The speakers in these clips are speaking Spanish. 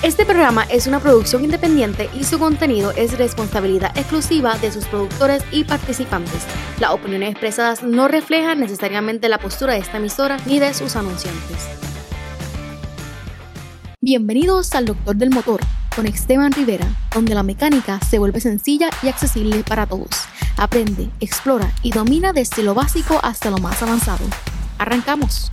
Este programa es una producción independiente y su contenido es responsabilidad exclusiva de sus productores y participantes. Las opiniones expresadas no reflejan necesariamente la postura de esta emisora ni de sus anunciantes. Bienvenidos al Doctor del Motor con Esteban Rivera, donde la mecánica se vuelve sencilla y accesible para todos. Aprende, explora y domina desde lo básico hasta lo más avanzado. ¡Arrancamos!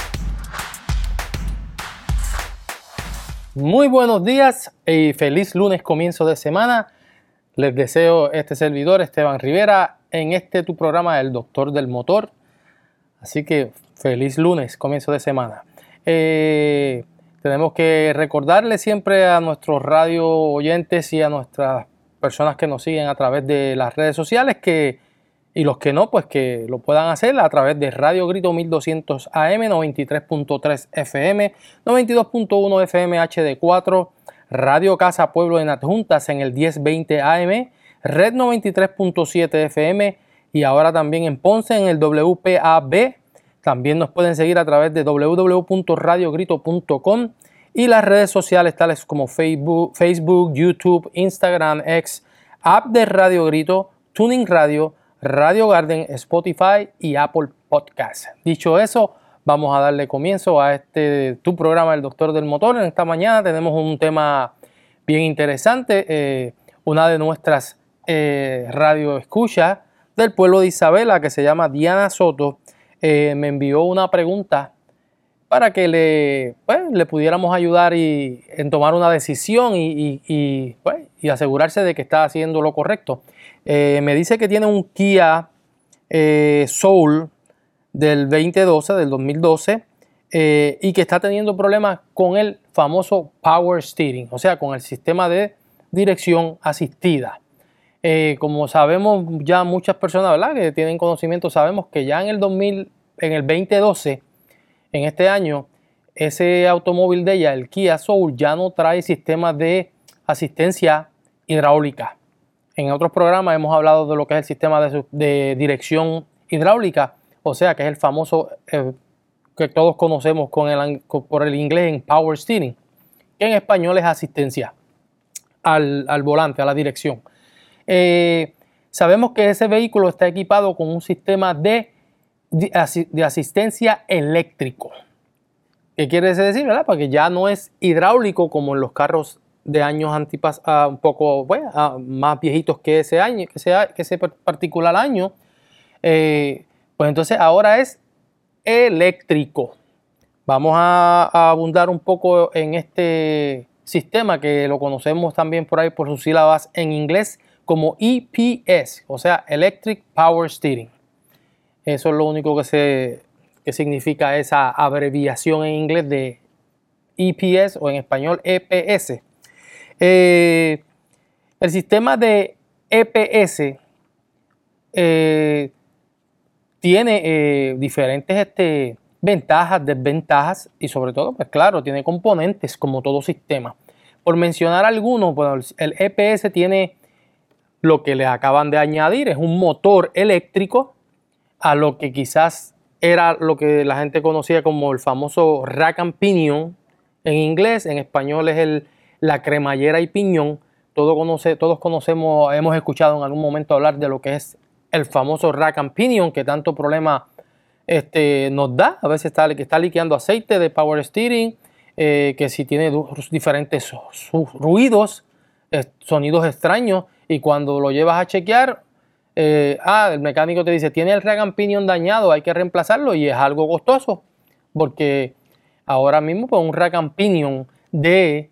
Muy buenos días y feliz lunes, comienzo de semana. Les deseo este servidor, Esteban Rivera, en tu programa El Doctor del Motor. Así que feliz lunes, comienzo de semana. Tenemos que recordarle siempre a nuestros radio oyentes y a nuestras personas que nos siguen a través de las redes sociales y los que no, pues que lo puedan hacer a través de Radio Grito 1200 AM, 93.3 FM, 92.1 FM HD4, Radio Casa Pueblo en Adjuntas en el 1020 AM, Red 93.7 FM y ahora también en Ponce en el WPAB. También nos pueden seguir a través de www.radiogrito.com y las redes sociales tales como Facebook, YouTube, Instagram, X, app de Radio Grito, Tuning Radio, Radio Garden, Spotify y Apple Podcast. Dicho eso, vamos a darle comienzo a tu programa El Doctor del Motor. En esta mañana tenemos un tema bien interesante. Una de nuestras radio escuchas del pueblo de Isabela, que se llama Diana Soto, me envió una pregunta para que le pudiéramos ayudar en tomar una decisión y asegurarse de que está haciendo lo correcto. Me dice que tiene un Kia Soul del 2012, y que está teniendo problemas con el famoso Power Steering, o sea, con el sistema de dirección asistida. Como sabemos ya muchas personas, ¿verdad?, que tienen conocimiento, sabemos que ya en el 2012, en este año, ese automóvil de ella, el Kia Soul, ya no trae sistemas de asistencia hidráulica. En otros programas hemos hablado de lo que es el sistema de dirección hidráulica, o sea, que es el famoso que todos conocemos por el inglés en Power Steering, que en español es asistencia al volante, a la dirección. Sabemos que ese vehículo está equipado con un sistema de asistencia eléctrico. ¿Qué quiere decir, verdad? Porque ya no es hidráulico como en los carros de años un poco más viejitos que ese año, que ese particular año. Pues entonces ahora es eléctrico. Vamos a abundar un poco en este sistema que lo conocemos también por ahí por sus sílabas en inglés como EPS, o sea, Electric Power Steering. Eso es lo único que significa esa abreviación en inglés de EPS o en español EPS. El sistema de EPS tiene diferentes ventajas, desventajas y sobre todo, pues claro, tiene componentes como todo sistema. Por mencionar algunos, pues, el EPS tiene lo que le acaban de añadir, es un motor eléctrico a lo que quizás era lo que la gente conocía como el famoso rack and pinion en inglés, en español es la cremallera y piñón. Todos conocemos, hemos escuchado en algún momento hablar de lo que es el famoso rack and pinion, que tanto problema nos da. A veces está liqueando aceite de power steering, que si tiene diferentes ruidos, sonidos extraños, y cuando lo llevas a chequear, el mecánico te dice, tiene el rack and pinion dañado, hay que reemplazarlo, y es algo costoso, porque ahora mismo pues, un rack and pinion de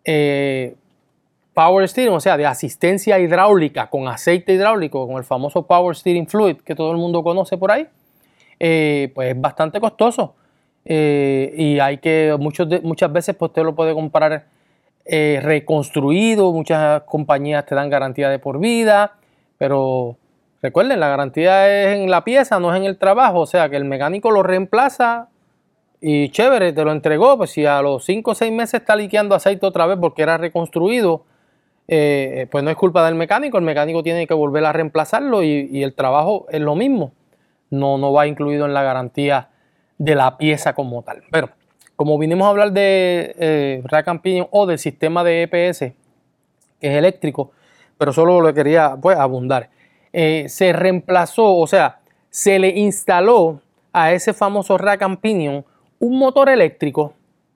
Power Steering, o sea, de asistencia hidráulica con aceite hidráulico, con el famoso Power Steering Fluid que todo el mundo conoce por ahí, pues es bastante costoso. Y hay que, muchas veces pues, usted lo puede comprar reconstruido, muchas compañías te dan garantía de por vida, pero recuerden, la garantía es en la pieza, no es en el trabajo, o sea que el mecánico lo reemplaza y chévere, te lo entregó, pues si a los 5 o 6 meses está liqueando aceite otra vez porque era reconstruido, pues no es culpa del mecánico, el mecánico tiene que volver a reemplazarlo y el trabajo es lo mismo, no va incluido en la garantía de la pieza como tal. Pero como vinimos a hablar de rack and pinion o del sistema de EPS, que es eléctrico, pero solo lo quería pues abundar. Se reemplazó, o sea, se le instaló a ese famoso rack and pinion un motor eléctrico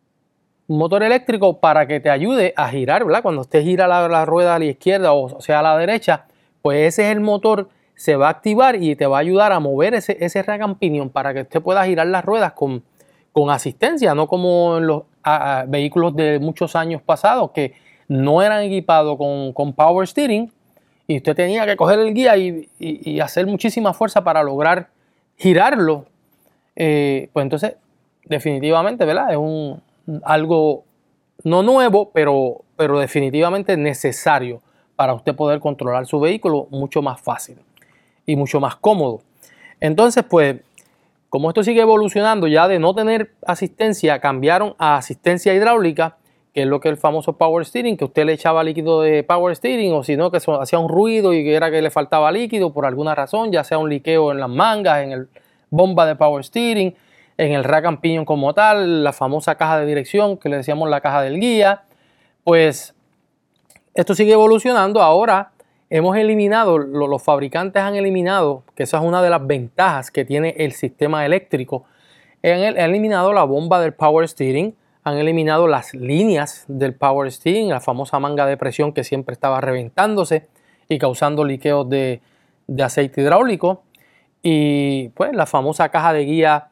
para que te ayude a girar, ¿verdad? Cuando usted gira la rueda a la izquierda o sea a la derecha, pues ese es el motor, se va a activar y te va a ayudar a mover ese rack and pinion para que usted pueda girar las ruedas con asistencia, no como en los vehículos de muchos años pasados que no eran equipados con power steering y usted tenía que coger el guía y hacer muchísima fuerza para lograr girarlo. Pues entonces, definitivamente, ¿verdad? Es algo no nuevo, pero definitivamente necesario para usted poder controlar su vehículo mucho más fácil y mucho más cómodo. Entonces, pues, como esto sigue evolucionando, ya de no tener asistencia, cambiaron a asistencia hidráulica, que es lo que es el famoso power steering, que usted le echaba líquido de power steering, o si no, que hacía un ruido y que era que le faltaba líquido por alguna razón, ya sea un liqueo en las mangas, en el bomba de power steering, en el rack and pinion como tal, la famosa caja de dirección, que le decíamos la caja del guía. Pues esto sigue evolucionando. Ahora hemos eliminado, los fabricantes han eliminado, que esa es una de las ventajas que tiene el sistema eléctrico, han eliminado la bomba del power steering, han eliminado las líneas del power steering, la famosa manga de presión que siempre estaba reventándose y causando liqueos de aceite hidráulico, y pues la famosa caja de guía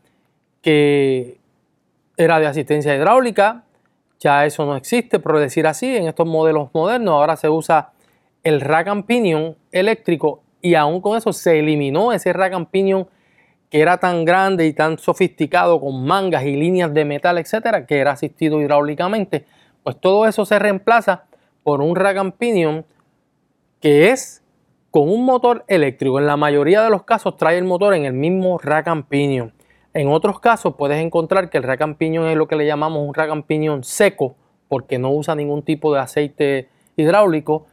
que era de asistencia hidráulica, ya eso no existe, por decir así, en estos modelos modernos ahora se usa el rack and pinion eléctrico, y aún con eso se eliminó ese rack and pinion que era tan grande y tan sofisticado con mangas y líneas de metal, etcétera, que era asistido hidráulicamente. Pues todo eso se reemplaza por un rack and pinion que es con un motor eléctrico. En la mayoría de los casos trae el motor en el mismo rack and pinion. En otros casos puedes encontrar que el rack and pinion es lo que le llamamos un rack and pinion seco, porque no usa ningún tipo de aceite hidráulico,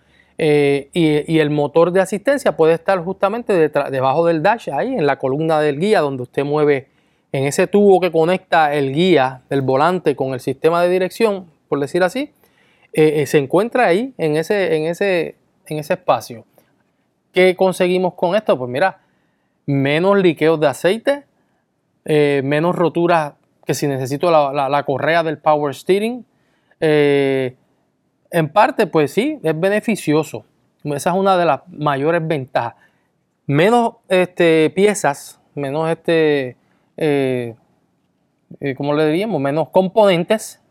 y el motor de asistencia puede estar justamente debajo del dash, ahí en la columna del guía, donde usted mueve en ese tubo que conecta el guía del volante con el sistema de dirección, por decir así, se encuentra ahí en ese espacio. ¿Qué conseguimos con esto? Pues mira, menos liqueos de aceite, menos roturas que si necesito la correa del power steering. En parte, pues sí, es beneficioso. Esa es una de las mayores ventajas. Menos piezas, menos ¿cómo le diríamos? Menos componentes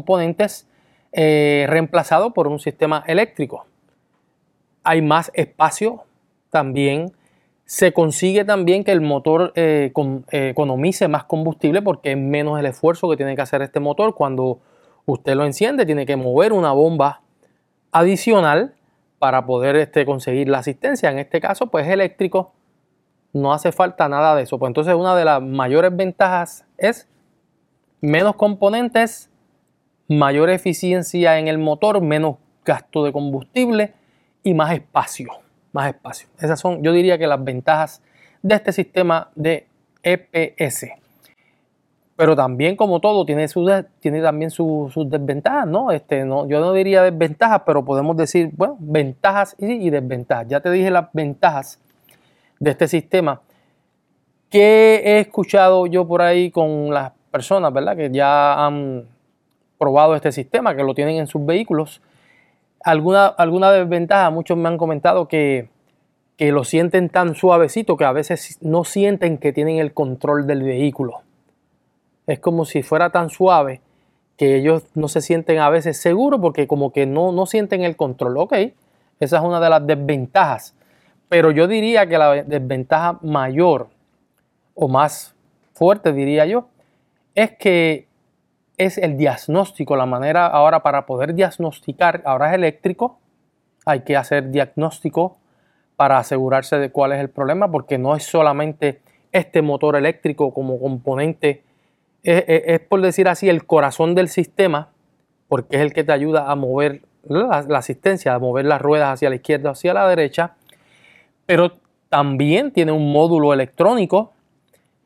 reemplazado por un sistema eléctrico. Hay más espacio también. Se consigue también que el motor economice más combustible, porque es menos el esfuerzo que tiene que hacer este motor. Cuando usted lo enciende, tiene que mover una bomba adicional para poder conseguir la asistencia. En este caso, pues eléctrico, no hace falta nada de eso. Pues entonces una de las mayores ventajas es menos componentes, mayor eficiencia en el motor, menos gasto de combustible y más espacio. Esas son, yo diría, que las ventajas de este sistema de EPS. Pero también, como todo, tiene también sus desventajas, ¿no? Yo no diría desventajas, pero podemos decir, bueno, ventajas y desventajas. Ya te dije las ventajas de este sistema. ¿Qué he escuchado yo por ahí con las personas, ¿verdad?, que ya han probado este sistema, que lo tienen en sus vehículos? Alguna desventaja, muchos me han comentado que lo sienten tan suavecito que a veces no sienten que tienen el control del vehículo. Es como si fuera tan suave que ellos no se sienten a veces seguros, porque como que no sienten el control. Ok, esa es una de las desventajas. Pero yo diría que la desventaja mayor o más fuerte, diría yo, es que es el diagnóstico. La manera ahora para poder diagnosticar, ahora es eléctrico, hay que hacer diagnóstico para asegurarse de cuál es el problema, porque no es solamente este motor eléctrico como componente, es por decir así el corazón del sistema, porque es el que te ayuda a mover la asistencia, a mover las ruedas hacia la izquierda o hacia la derecha, pero también tiene un módulo electrónico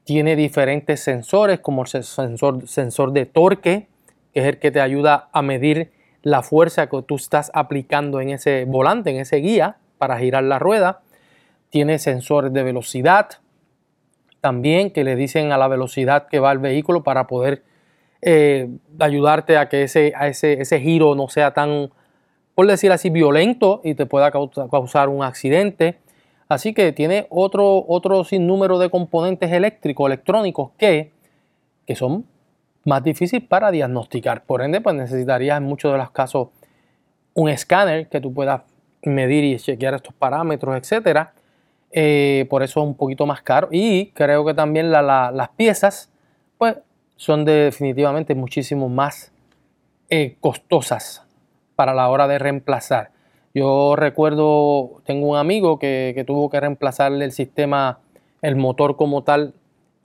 Tiene diferentes sensores, como el sensor de torque, que es el que te ayuda a medir la fuerza que tú estás aplicando en ese volante, en ese guía, para girar la rueda. Tiene sensores de velocidad también, que le dicen a la velocidad que va el vehículo para poder ayudarte a que ese giro no sea tan, por decir así, violento y te pueda causar un accidente. Así que tiene otro sinnúmero de componentes electrónicos que son más difíciles para diagnosticar. Por ende, pues necesitarías en muchos de los casos un escáner que tú puedas medir y chequear estos parámetros, etcétera. Por eso es un poquito más caro. Y creo que también las piezas pues son definitivamente muchísimo más costosas para la hora de reemplazar. Yo recuerdo, tengo un amigo que tuvo que reemplazarle el sistema, el motor como tal,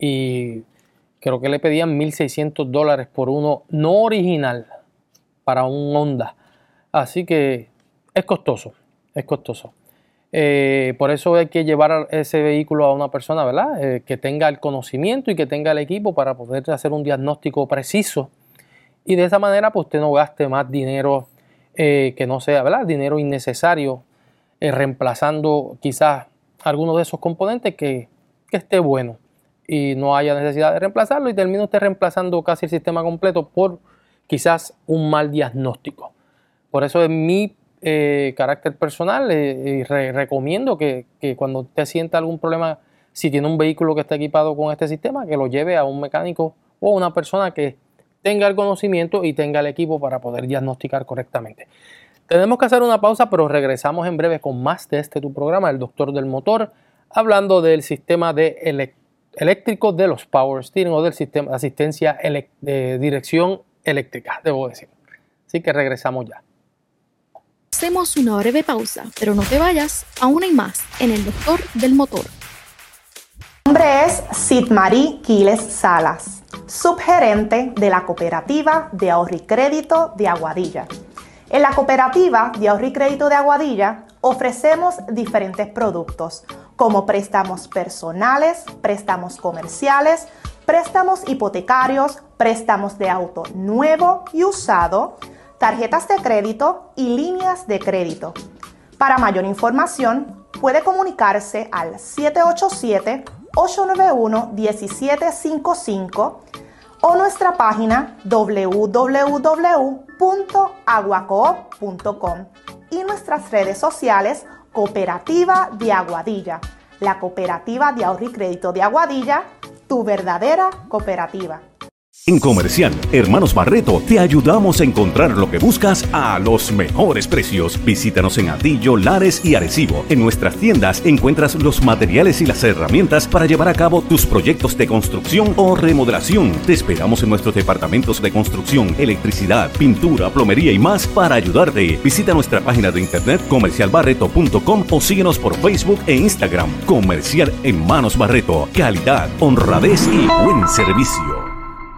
y creo que le pedían $1,600 por uno no original para un Honda. Así que es costoso, es costoso. Por eso hay que llevar ese vehículo a una persona, ¿verdad? Que tenga el conocimiento y que tenga el equipo para poder hacer un diagnóstico preciso. Y de esa manera, pues usted no gaste más dinero que no sea, ¿verdad? Dinero innecesario, reemplazando quizás algunos de esos componentes que esté bueno y no haya necesidad de reemplazarlo y termine usted reemplazando casi el sistema completo por quizás un mal diagnóstico. Por eso en mi carácter personal recomiendo que cuando usted sienta algún problema, si tiene un vehículo que está equipado con este sistema, que lo lleve a un mecánico o una persona que tenga el conocimiento y tenga el equipo para poder diagnosticar correctamente. Tenemos que hacer una pausa, pero regresamos en breve con más de tu programa, El Doctor del Motor, hablando del sistema eléctrico de los Power Steering o del sistema de asistencia de dirección eléctrica, debo decir. Así que regresamos ya. Hacemos una breve pausa, pero no te vayas, aún hay más en El Doctor del Motor. Mi nombre es Sidmarí Quiles Salas, subgerente de la Cooperativa de Ahorro y Crédito de Aguadilla. En la Cooperativa de Ahorro y Crédito de Aguadilla ofrecemos diferentes productos como préstamos personales, préstamos comerciales, préstamos hipotecarios, préstamos de auto nuevo y usado, tarjetas de crédito y líneas de crédito. Para mayor información, puede comunicarse al 787-891-1755 o nuestra página www.aguacoop.com y nuestras redes sociales Cooperativa de Aguadilla, la Cooperativa de Ahorro y Crédito de Aguadilla, tu verdadera cooperativa. En Comercial Hermanos Barreto te ayudamos a encontrar lo que buscas a los mejores precios. Visítanos en Atillo, Lares y Arecibo. En nuestras tiendas encuentras los materiales y las herramientas para llevar a cabo tus proyectos de construcción o remodelación. Te esperamos en nuestros departamentos de construcción, electricidad, pintura, plomería y más para ayudarte. Visita nuestra página de internet comercialbarreto.com o síguenos por Facebook e Instagram. Comercial Hermanos Barreto. Calidad, honradez y buen servicio.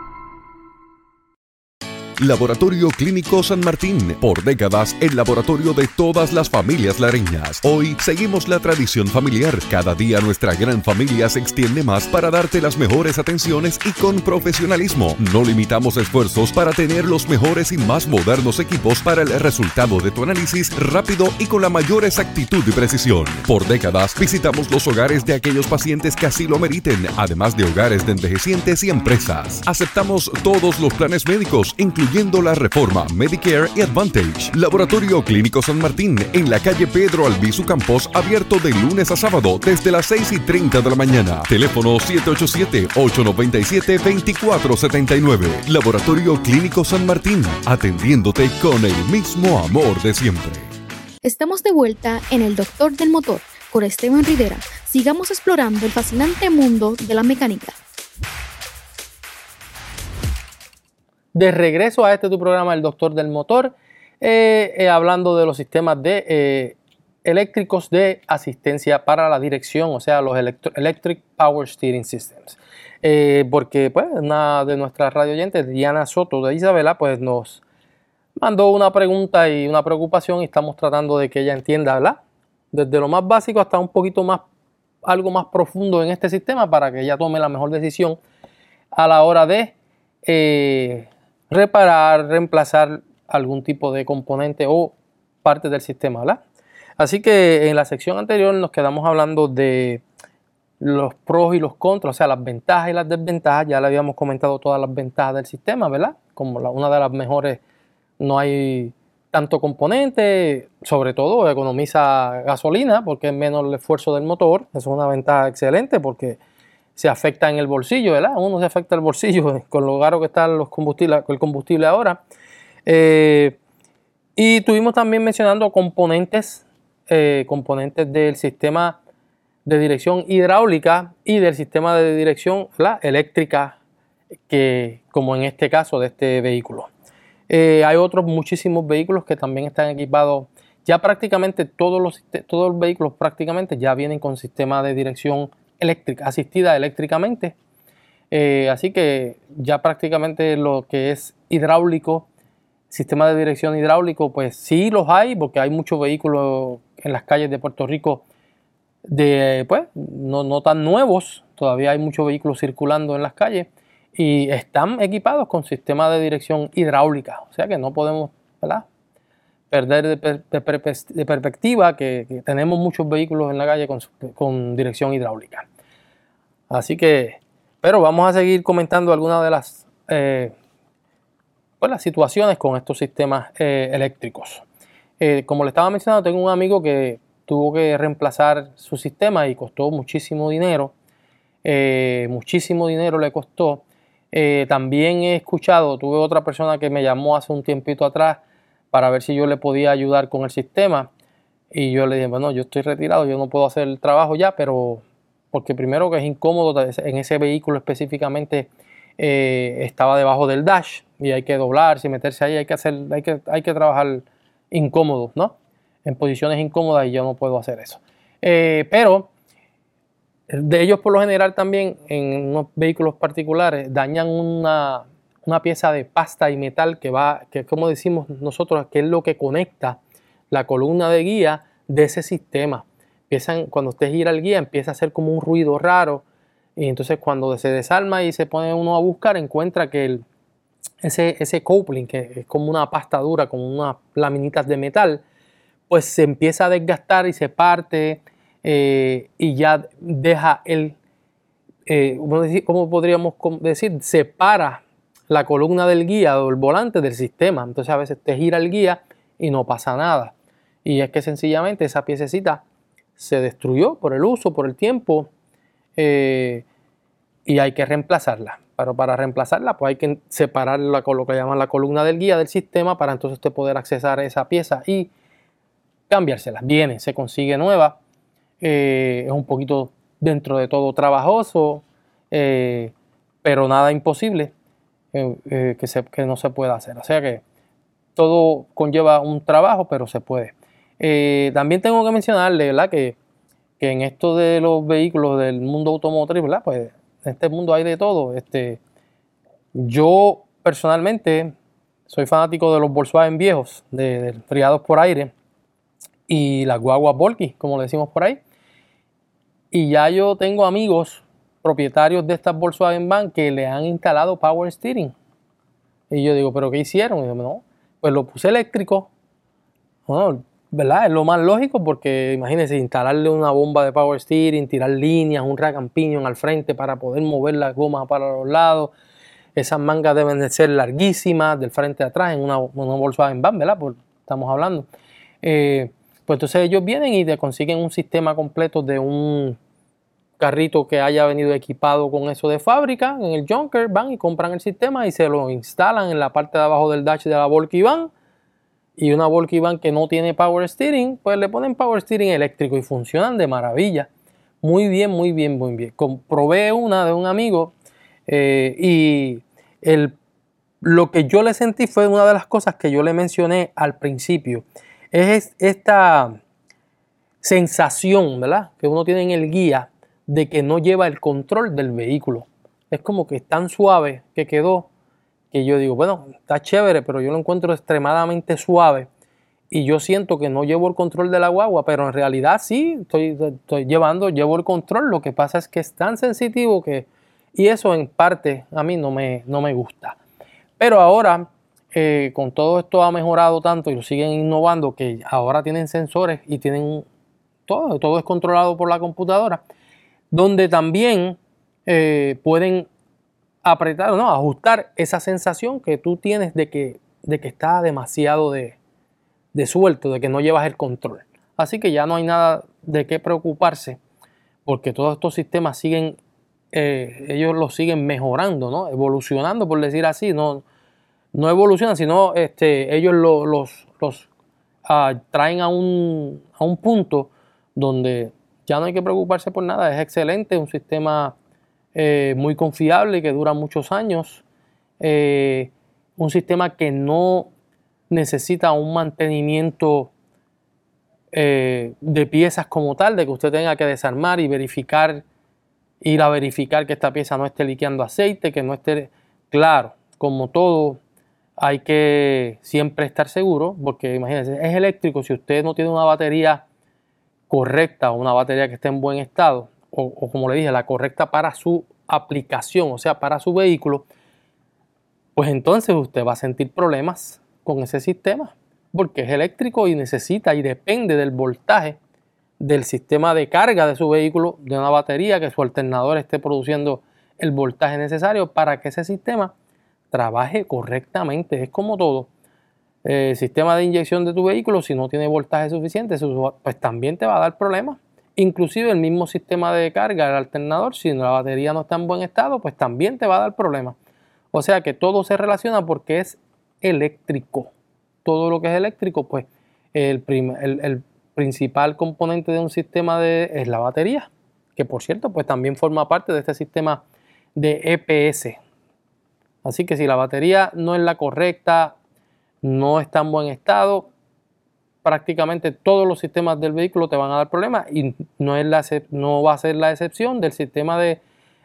Laboratorio Clínico San Martín, por décadas el laboratorio de todas las familias lareñas. Hoy seguimos la tradición familiar. Cada día nuestra gran familia se extiende más para darte las mejores atenciones y con profesionalismo. No limitamos esfuerzos para tener los mejores y más modernos equipos para el resultado de tu análisis rápido y con la mayor exactitud y precisión. Por décadas visitamos los hogares de aquellos pacientes que así lo meriten, además de hogares de envejecientes y empresas. Aceptamos todos los planes médicos, incluyendo la Reforma, Medicare y Advantage. Laboratorio Clínico San Martín, en la calle Pedro Albizu Campos, abierto de lunes a sábado desde las 6:30 de la mañana. Teléfono 787-897-2479. Laboratorio Clínico San Martín, atendiéndote con el mismo amor de siempre. Estamos de vuelta en El Doctor del Motor con Esteban Rivera. Sigamos explorando el fascinante mundo de la mecánica. De regreso a tu programa, El Doctor del Motor, hablando de los sistemas eléctricos de asistencia para la dirección, o sea, los Electric Power Steering Systems. Porque pues, una de nuestras radio oyentes, Diana Soto de Isabela, pues nos mandó una pregunta y una preocupación y estamos tratando de que ella entienda, ¿verdad? Desde lo más básico hasta un poquito más algo más profundo en este sistema para que ella tome la mejor decisión a la hora de reparar, reemplazar algún tipo de componente o parte del sistema, ¿verdad? Así que en la sección anterior nos quedamos hablando de los pros y los contras, o sea, las ventajas y las desventajas. Ya le habíamos comentado todas las ventajas del sistema, ¿verdad? Como una de las mejores, no hay tanto componente, sobre todo economiza gasolina porque es menos el esfuerzo del motor. Eso es una ventaja excelente porque se afecta en el bolsillo, ¿verdad? Uno se afecta el bolsillo con lo caro que están el combustible ahora. Y estuvimos también mencionando componentes del sistema de dirección hidráulica y del sistema de dirección, ¿verdad?, eléctrica, que, como en este caso de este vehículo. Hay otros muchísimos vehículos que también están equipados. Ya prácticamente todos los vehículos prácticamente ya vienen con sistema de dirección eléctrica, asistida eléctricamente. Así que ya prácticamente lo que es hidráulico, sistema de dirección hidráulico, pues sí los hay, porque hay muchos vehículos en las calles de Puerto Rico no tan nuevos. Todavía hay muchos vehículos circulando en las calles y están equipados con sistema de dirección hidráulica. O sea que no podemos, ¿verdad?, perder de perspectiva que tenemos muchos vehículos en la calle con dirección hidráulica. Así que, pero vamos a seguir comentando algunas de las situaciones con estos sistemas eléctricos. Como le estaba mencionando, tengo un amigo que tuvo que reemplazar su sistema y costó muchísimo dinero. Muchísimo dinero le costó. También he escuchado, tuve otra persona que me llamó hace un tiempito atrás para ver si yo le podía ayudar con el sistema. Y yo le dije, bueno, yo estoy retirado, yo no puedo hacer el trabajo ya, pero porque primero que es incómodo, en ese vehículo específicamente estaba debajo del dash y hay que doblarse y meterse ahí, hay que trabajar incómodo, ¿no? En posiciones incómodas, y yo no puedo hacer eso. Pero de ellos por lo general también en unos vehículos particulares dañan una pieza de pasta y metal que como decimos nosotros, que es lo que conecta la columna de guía de ese sistema. Cuando usted gira el guía, empieza a hacer como un ruido raro, y entonces cuando se desarma y se pone uno a buscar, encuentra que ese coupling, que es como una pasta dura, como unas laminitas de metal, pues se empieza a desgastar y se parte, y ya deja ¿cómo podríamos decir? Separa la columna del guía o el volante del sistema. Entonces a veces te gira el guía y no pasa nada. Y es que sencillamente esa piececita se destruyó por el uso, por el tiempo, y hay que reemplazarla. Pero para reemplazarla, pues hay que separar lo que llaman la columna del guía del sistema para entonces usted poder accesar a esa pieza y cambiársela. Viene, se consigue nueva. Es un poquito, dentro de todo, trabajoso, pero nada imposible que no se pueda hacer. O sea que todo conlleva un trabajo, pero se puede. También tengo que mencionarle, ¿verdad?, que en esto de los vehículos del mundo automotriz, ¿verdad?, pues en este mundo hay de todo. Yo personalmente soy fanático de los Volkswagen viejos, de enfriados por aire, y las guaguas Volky, como le decimos por ahí. Y ya yo tengo amigos propietarios de estas Volkswagen Van que le han instalado power steering. Y yo digo, ¿pero qué hicieron? Y yo, no, pues lo puse eléctrico. Bueno, ¿verdad? Es lo más lógico, porque imagínense instalarle una bomba de power steering, tirar líneas, un rack and pinion al frente para poder mover las gomas para los lados. Esas mangas deben de ser larguísimas, del frente a atrás, en una Volkswagen Van, ¿verdad? Pues estamos hablando. Pues entonces ellos vienen y te consiguen un sistema completo de un carrito que haya venido equipado con eso de fábrica. En el Junker van y compran el sistema y se lo instalan en la parte de abajo del dash de la Volkswagen Van. Y una Volkswagen que no tiene power steering, pues le ponen power steering eléctrico y funcionan de maravilla. Muy bien, muy bien, muy bien. Comprobé una de un amigo, y lo que yo le sentí fue una de las cosas que yo le mencioné al principio. Es esta sensación, ¿verdad?, que uno tiene en el guía de que no lleva el control del vehículo. Es como que es tan suave que quedó, que yo digo, bueno, está chévere, pero yo lo encuentro extremadamente suave y yo siento que no llevo el control de la guagua, pero en realidad sí, llevo el control. Lo que pasa es que es tan sensitivo y eso en parte a mí no me gusta. Pero ahora, con todo esto ha mejorado tanto y lo siguen innovando, que ahora tienen sensores y tienen todo es controlado por la computadora, donde también pueden apretar, no, ajustar esa sensación que tú tienes de que está demasiado de suelto, de que no llevas el control. Así que ya no hay nada de qué preocuparse, porque todos estos sistemas siguen, ellos los siguen mejorando, ¿no? Evolucionando, por decir así, no evolucionan, sino ellos los traen a un punto donde ya no hay que preocuparse por nada. Es excelente, un sistema muy confiable que dura muchos años, un sistema que no necesita un mantenimiento de piezas como tal, de que usted tenga que desarmar y ir a verificar que esta pieza no esté liqueando aceite, que no esté, claro, como todo, hay que siempre estar seguro, porque imagínense, es eléctrico. Si usted no tiene una batería correcta o una batería que esté en buen estado, o como le dije, la correcta para su aplicación, o sea, para su vehículo, pues entonces usted va a sentir problemas con ese sistema, porque es eléctrico y necesita y depende del voltaje del sistema de carga de su vehículo, de una batería, que su alternador esté produciendo el voltaje necesario para que ese sistema trabaje correctamente. Es como todo. El sistema de inyección de tu vehículo, si no tiene voltaje suficiente, pues también te va a dar problemas. Inclusive el mismo sistema de carga, el alternador, si la batería no está en buen estado, pues también te va a dar problemas. O sea que todo se relaciona porque es eléctrico. Todo lo que es eléctrico, pues el principal componente de un sistema es la batería, que por cierto, pues también forma parte de este sistema de EPS. Así que si la batería no es la correcta, no está en buen estado, prácticamente todos los sistemas del vehículo te van a dar problemas, y no va a ser la excepción del sistema de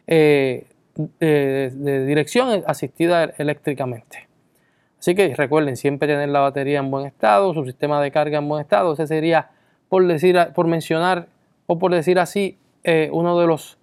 dirección asistida eléctricamente. Así que recuerden siempre tener la batería en buen estado, su sistema de carga en buen estado. Ese sería, por mencionar o por decir así, uno de los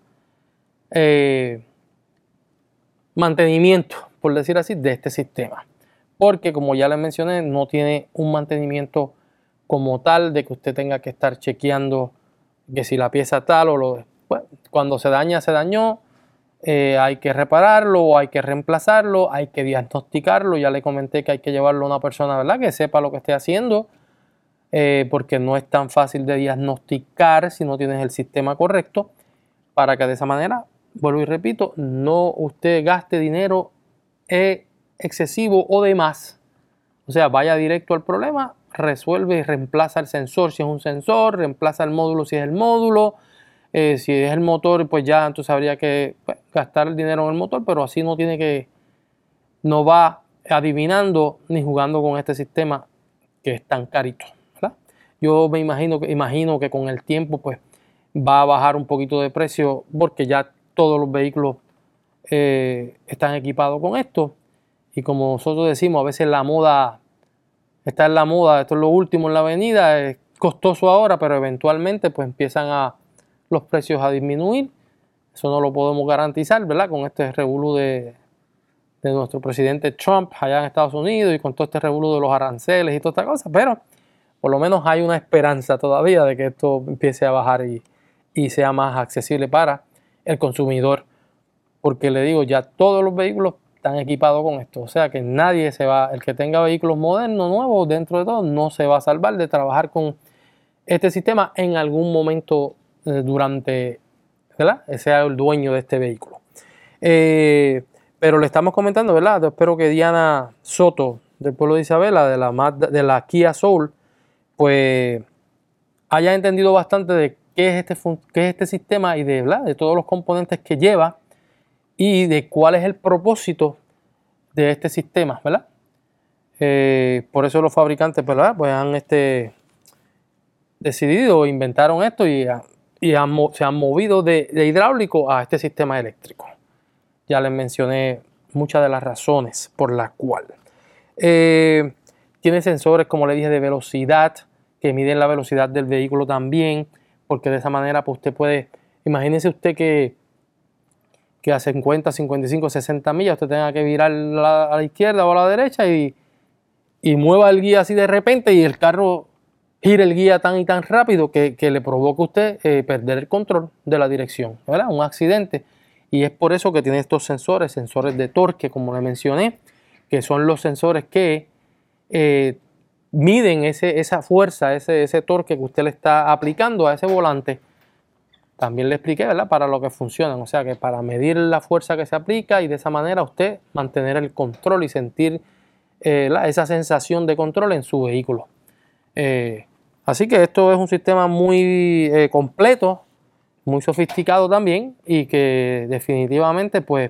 mantenimientos, por decir así, de este sistema. Porque como ya les mencioné, no tiene un mantenimiento como tal de que usted tenga que estar chequeando que si la pieza tal cuando se daña, se dañó. Hay que repararlo o hay que reemplazarlo, hay que diagnosticarlo. Ya le comenté que hay que llevarlo a una persona, ¿verdad?, que sepa lo que esté haciendo, porque no es tan fácil de diagnosticar si no tienes el sistema correcto, para que de esa manera, vuelvo y repito, no usted gaste dinero excesivo o de más. O sea, vaya directo al problema, resuelve y reemplaza el sensor si es un sensor, reemplaza el módulo si es el módulo. Si es el motor, pues ya entonces habría que gastar el dinero en el motor, pero así no va adivinando ni jugando con este sistema que es tan carito, ¿verdad? Yo me imagino que con el tiempo pues va a bajar un poquito de precio, porque ya todos los vehículos están equipados con esto, y como nosotros decimos, a veces la moda está en la moda, esto es lo último en la avenida, es costoso ahora, pero eventualmente pues empiezan los precios a disminuir. Eso no lo podemos garantizar, ¿verdad?, con este revolú de nuestro presidente Trump allá en Estados Unidos, y con todo este revolú de los aranceles y toda esta cosa, pero por lo menos hay una esperanza todavía de que esto empiece a bajar y sea más accesible para el consumidor, porque le digo, ya todos los vehículos están equipados con esto. O sea que nadie el que tenga vehículos modernos, nuevos, dentro de todo, no se va a salvar de trabajar con este sistema en algún momento durante, ¿verdad?, sea el dueño de este vehículo. Pero le estamos comentando, ¿verdad? Yo espero que Diana Soto, del pueblo de Isabela, de la Kia Soul, pues haya entendido bastante de qué es este sistema y de todos los componentes que lleva y de cuál es el propósito de este sistema, ¿verdad? Por eso los fabricantes, ¿verdad?, pues han decidido, inventaron esto y se han movido de hidráulico a este sistema eléctrico. Ya les mencioné muchas de las razones por las cuales. Tiene sensores, como le dije, de velocidad, que miden la velocidad del vehículo también, porque de esa manera pues usted puede, imagínese usted que a 50, 55, 60 millas usted tenga que virar a la izquierda o a la derecha y mueva el guía así de repente y el carro gira el guía tan y tan rápido que le provoca a usted perder el control de la dirección, ¿verdad? Un accidente. Y es por eso que tiene estos sensores de torque, como le mencioné, que son los sensores que miden esa fuerza, ese torque que usted le está aplicando a ese volante. También le expliqué, ¿verdad?, para lo que funcionan, o sea que para medir la fuerza que se aplica y de esa manera usted mantener el control y sentir esa sensación de control en su vehículo. Así que esto es un sistema muy completo, muy sofisticado también y que definitivamente pues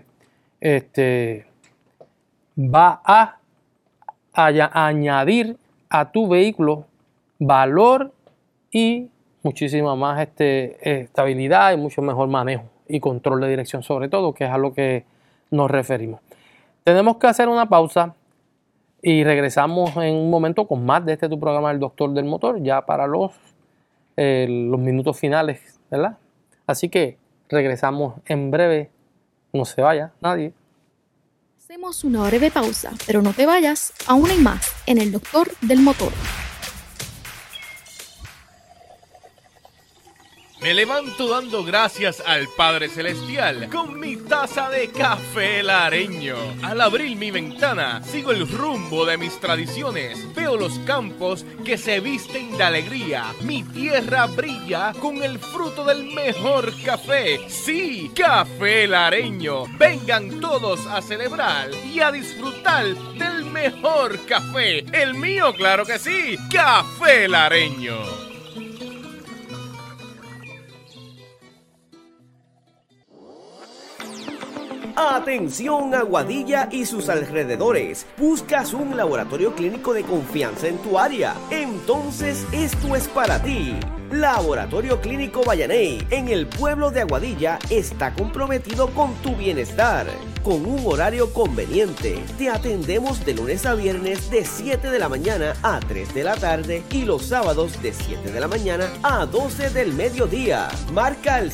va a añadir a tu vehículo valor y muchísima más estabilidad y mucho mejor manejo y control de dirección sobre todo, que es a lo que nos referimos. Tenemos que hacer una pausa y regresamos en un momento con más de tu programa El Doctor del Motor, ya para los minutos finales, ¿verdad? Así que regresamos en breve, no se vaya nadie. Hacemos una breve pausa, pero no te vayas, aún hay más en El Doctor del Motor. Me levanto dando gracias al Padre Celestial con mi taza de café lareño. Al abrir mi ventana, sigo el rumbo de mis tradiciones. Veo los campos que se visten de alegría. Mi tierra brilla con el fruto del mejor café. Sí, café lareño. Vengan todos a celebrar y a disfrutar del mejor café. El mío, claro que sí, café lareño. Atención Aguadilla y sus alrededores. ¿Buscas un laboratorio clínico de confianza en tu área? Entonces esto es para ti. Laboratorio Clínico Vallaney en el pueblo de Aguadilla está comprometido con tu bienestar. Con un horario conveniente, te atendemos de lunes a viernes de 7 de la mañana a 3 de la tarde y los sábados de 7 de la mañana a 12 del mediodía. Marca el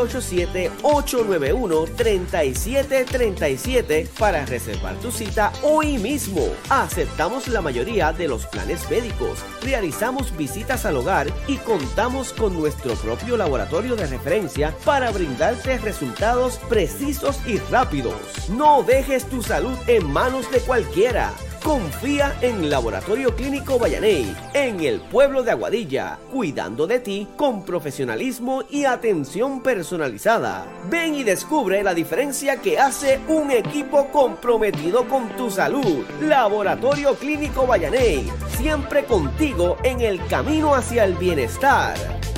787-891-3737 para reservar tu cita hoy mismo. Aceptamos la mayoría de los planes médicos, realizamos visitas al hogar y contamos con nuestro propio laboratorio de referencia para brindarte resultados precisos y rápidos. No dejes tu salud en manos de cualquiera. Confía en Laboratorio Clínico Vallaney, en el pueblo de Aguadilla, cuidando de ti con profesionalismo y atención personalizada. Ven y descubre la diferencia que hace un equipo comprometido con tu salud. Laboratorio Clínico Vallaney, siempre contigo en el camino hacia el bienestar.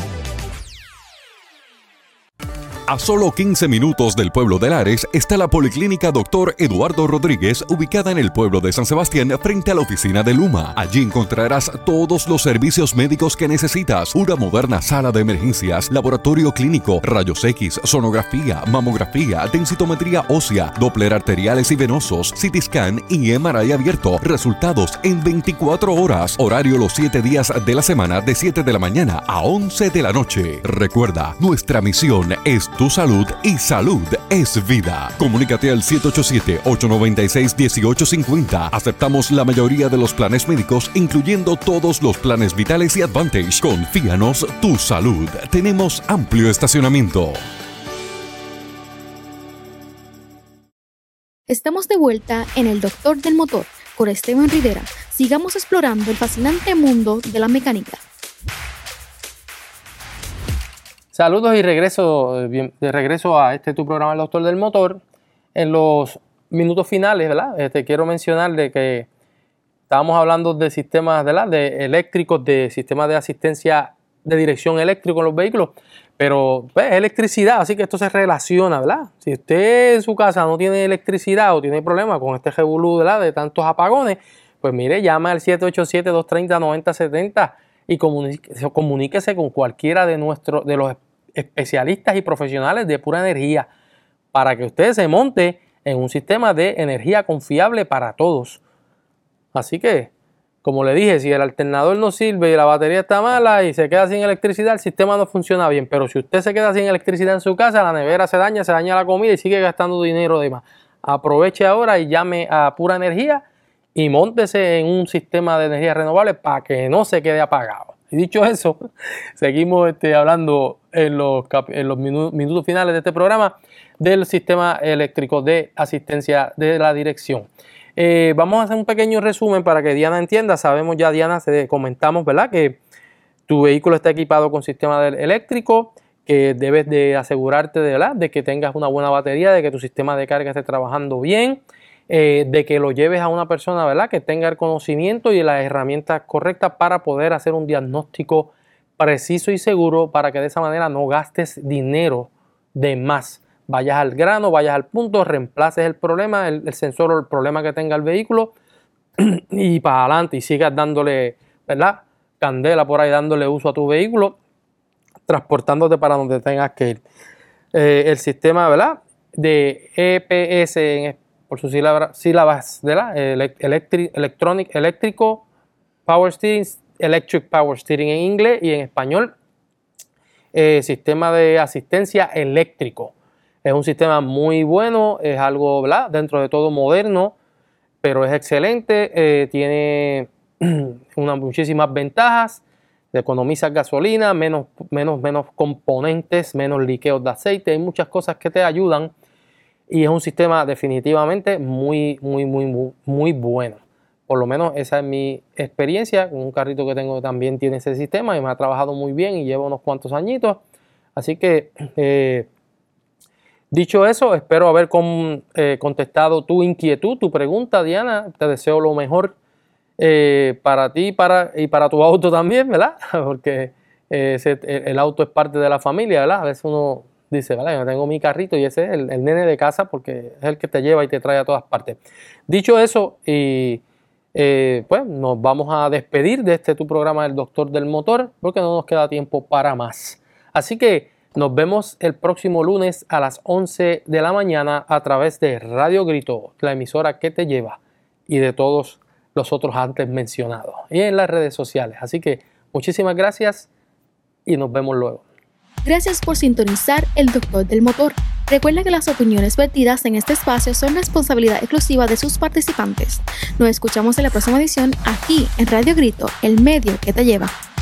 A solo 15 minutos del pueblo de Lares está la Policlínica Dr. Eduardo Rodríguez, ubicada en el pueblo de San Sebastián frente a la oficina de Luma. Allí encontrarás todos los servicios médicos que necesitas, una moderna sala de emergencias, laboratorio clínico, rayos X, sonografía, mamografía, densitometría ósea, Doppler arteriales y venosos, CT scan y MRI abierto. Resultados en 24 horas. Horario los 7 días de la semana de 7 de la mañana a 11 de la noche. Recuerda, nuestra misión es tu salud y salud es vida. Comunícate al 787-896-1850. Aceptamos la mayoría de los planes médicos, incluyendo todos los planes vitales y Advantage. Confíanos tu salud. Tenemos amplio estacionamiento. Estamos de vuelta en El Doctor del Motor con Esteban Rivera. Sigamos explorando el fascinante mundo de la mecánica. Saludos y de regreso a tu programa El Doctor del Motor. En los minutos finales, ¿verdad? Quiero mencionarle que estábamos hablando de sistemas, ¿verdad?, de eléctricos, de sistemas de asistencia de dirección eléctrico en los vehículos, pero pues, es electricidad, así que esto se relaciona, ¿verdad? Si usted en su casa no tiene electricidad o tiene problemas con este revolú, ¿verdad?, de tantos apagones, pues mire, llama al 787-230-9070 y comuníquese con cualquiera de los especialistas y profesionales de pura energía para que usted se monte en un sistema de energía confiable para todos. Así que como le dije, si el alternador no sirve y la batería está mala y se queda sin electricidad, el sistema no funciona bien. Pero si usted se queda sin electricidad en su casa, la nevera se daña la comida y sigue gastando dinero de más. Aproveche ahora y llame a Pura Energía y móntese en un sistema de energía renovable para que no se quede apagado. Y dicho eso, seguimos hablando en los minutos finales de este programa del sistema eléctrico de asistencia de la dirección. Vamos a hacer un pequeño resumen para que Diana entienda. Sabemos ya, Diana, comentamos, ¿verdad?, que tu vehículo está equipado con sistema eléctrico, que debes de asegurarte de que tengas una buena batería, de que tu sistema de carga esté trabajando bien, de que lo lleves a una persona, ¿verdad?, que tenga el conocimiento y las herramientas correctas para poder hacer un diagnóstico preciso y seguro, para que de esa manera no gastes dinero de más. Vayas al grano, vayas al punto, reemplaces el problema, el sensor o el problema que tenga el vehículo y para adelante y sigas dándole, ¿verdad?, candela por ahí, dándole uso a tu vehículo, transportándote para donde tengas que ir. El sistema, ¿verdad?, de EPS, por sus sílabas, ¿verdad?, eléctrico Power Steering, Electric Power Steering en inglés y en español, sistema de asistencia eléctrico. Es un sistema muy bueno, es algo, ¿verdad?, dentro de todo moderno, pero es excelente, tiene muchísimas ventajas, economizas gasolina, menos componentes, menos liqueos de aceite, hay muchas cosas que te ayudan y es un sistema definitivamente muy bueno. Por lo menos esa es mi experiencia con un carrito que tengo que también tiene ese sistema y me ha trabajado muy bien y lleva unos cuantos añitos, así que dicho eso, espero haber contestado tu inquietud, tu pregunta, Diana. Te deseo lo mejor para ti y para tu auto también, ¿verdad? Porque el auto es parte de la familia, ¿verdad? A veces uno dice, ¿verdad?, yo tengo mi carrito y ese es el nene de casa porque es el que te lleva y te trae a todas partes. Dicho eso, pues nos vamos a despedir de tu programa del Doctor del Motor porque no nos queda tiempo para más. Así que nos vemos el próximo lunes a las 11 de la mañana a través de Radio Grito, la emisora que te lleva, y de todos los otros antes mencionados, y en las redes sociales. Así que muchísimas gracias y nos vemos luego. Gracias por sintonizar el Doctor del Motor. Recuerda que las opiniones vertidas en este espacio son responsabilidad exclusiva de sus participantes. Nos escuchamos en la próxima edición aquí en Radio Grito, el medio que te lleva.